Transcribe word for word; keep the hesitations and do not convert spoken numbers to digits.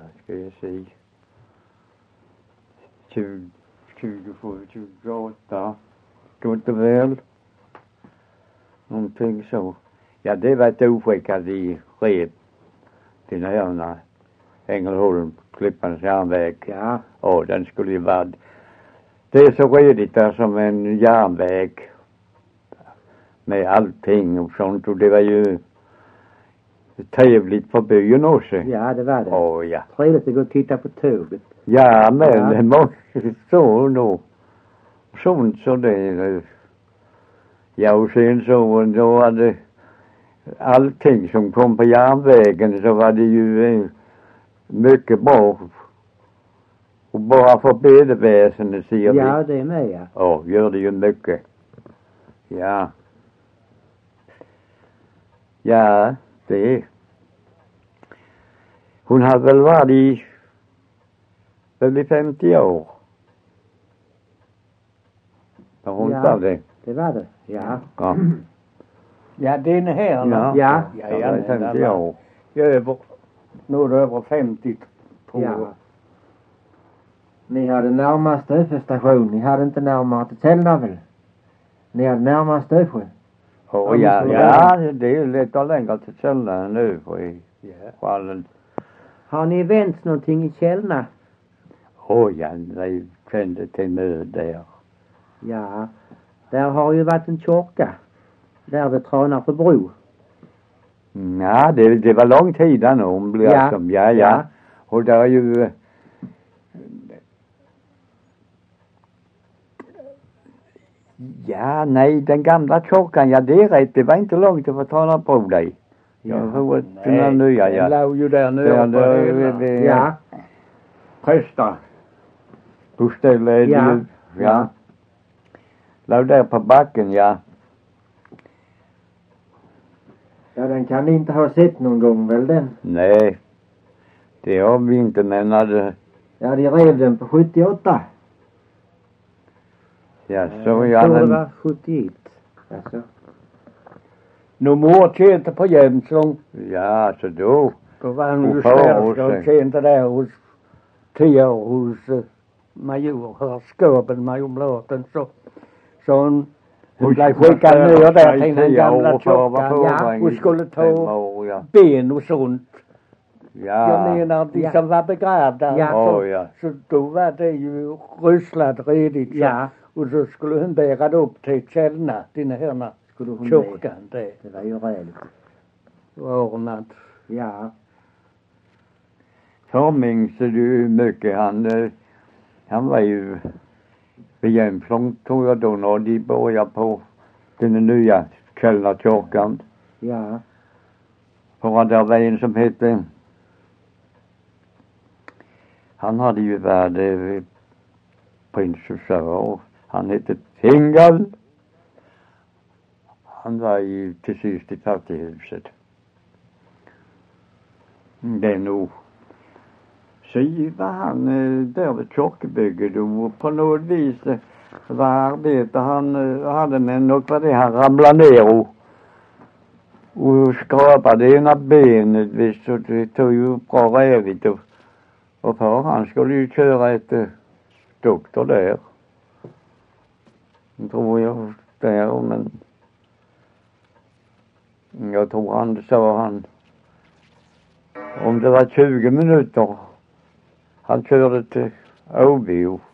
ska jag säga. tjugo, tjugosju, tjugoåtta. Gott och väl. Någonting så. Ja, det var ett oskickad i red. Till nära Ängelholm, Klippans järnväg. Ja. Och den skulle ju vara. Det är så redigt där som en järnväg. Med allting och sånt. Och det var ju trevligt för byn också. Ja, det var det. Åh, ja. Trevligt att gå och titta på tåget. Ja, men Ja. måste så då. Sånt så det. Ja, och sen så då var det allting som kom på järnvägen så var det ju eh, mycket bra. Och bara för bedeväsendet ser vi. Ja, det är med, ja. Ja, gör det ju mycket. Ja. Ja, det är. Hon har väl varit i väl i femtio år. Var hon Ja. var det? Det var det, ja. Ja. Ja, den här. Ja. Ja. Ja, Ja, ja, var i femtio år. Jag är över, nu är det över femtio på. Ja. Ni hade närmast Öfestation. Ni hade inte närmare till Tällna väl? Ni hade närmast Öfsjö. Oh, ja, ja, det är ju lite längre till Källna nu i fallen. Har ni vänt någonting i Källna? Åh oh, ja, vi kände till nöd där. Ja. Där har ju varit en kyrka. Där vid Tranarp bro. Ja, det, det var lång tid nu hon blev Ja. som, ja, ja. Ja. Och där är ju ja, nej, den gamla kyrkan, ja det är rätt, det var inte långt att få ta på dig. Jag tror att den här nya, ja. Den låg ju där nu. Där, på där, hela. det, Ja. Prästa. Boställe är det Ja. ju, ja. Låg där på backen, ja. Ja, den kan ni inte ha sett någon gång väl den? Nej, det har vi inte menat. Ja, de rev den på sjuttioåtta. Ja, så Jag ja, tror det men, var sjuttioett. Alltså. Nu mor tjänte på Jämslång. ja, så då. Då var hon ju Och far och städerska och sig. tjänte där hos tio år hos uh, major, herrskapet, majorlaten. Så, så hon, hon blev skickad ner där till den gamla kyrkan. Ja, Hon skulle ta år, ja. ben och sånt. Ja. Jag menar de Ja. som var begravda. Ja. Så, Åh, ja. så då var det ju rysslat redigt. Så, Ja. och så skulle hon bära det upp till Källna, den här Skulle hon kyrkan där. Det var ju räligt. Ordnat. Ja. Så minns du mycket, han, eh, han var ju vid Jämslång tror jag då när de började på den nya Källna kyrkan. Ja. För där var en som hette, han hade ju varit eh, prins Hussar, han hette Tingal. Han var ju till sist i fattighuset. Det är nog. Så var han eh, där vid kyrkobygget och på något vis eh, var arbete han eh, hade med något vad det han ramlade ner och, och skrapade ena benet visst så det tog ju bra rävigt och, och för han skulle ju köra ett eh, doktor där. Tror jag där men jag tror han sa han om det var tjugo minuter han körde till Åby och